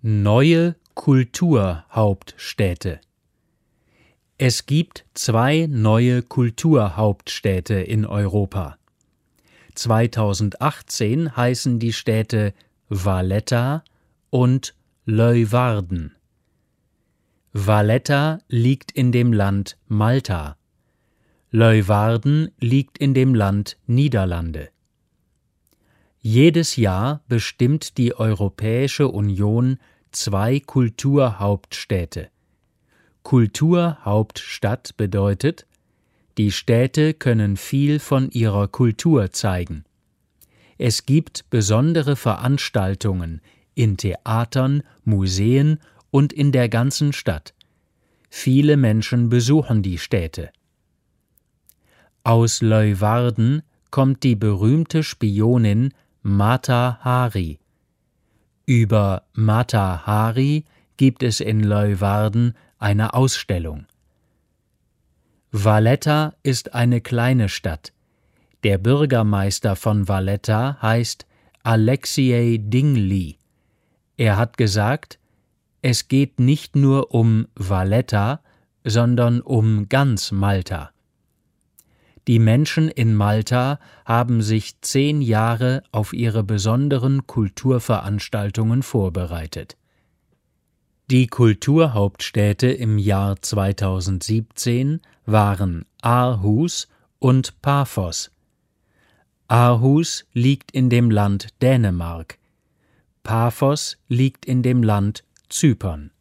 Neue Kulturhauptstädte. Es gibt 2 neue Kulturhauptstädte in Europa. 2018 heißen die Städte Valletta und Leeuwarden. Valletta liegt in dem Land Malta. Leeuwarden liegt in dem Land Niederlande. Jedes Jahr bestimmt die Europäische Union 2 Kulturhauptstädte. Kulturhauptstadt bedeutet, die Städte können viel von ihrer Kultur zeigen. Es gibt besondere Veranstaltungen in Theatern, Museen und in der ganzen Stadt. Viele Menschen besuchen die Städte. Aus Leeuwarden kommt die berühmte Spionin Mata Hari. Über Mata Hari gibt es in Leeuwarden eine Ausstellung. Valletta ist eine kleine Stadt. Der Bürgermeister von Valletta heißt Alexei Dingley. Er hat gesagt, es geht nicht nur um Valletta, sondern um ganz Malta. Die Menschen in Malta haben sich 10 Jahre auf ihre besonderen Kulturveranstaltungen vorbereitet. Die Kulturhauptstädte im Jahr 2017 waren Aarhus und Paphos. Aarhus liegt in dem Land Dänemark. Paphos liegt in dem Land Zypern.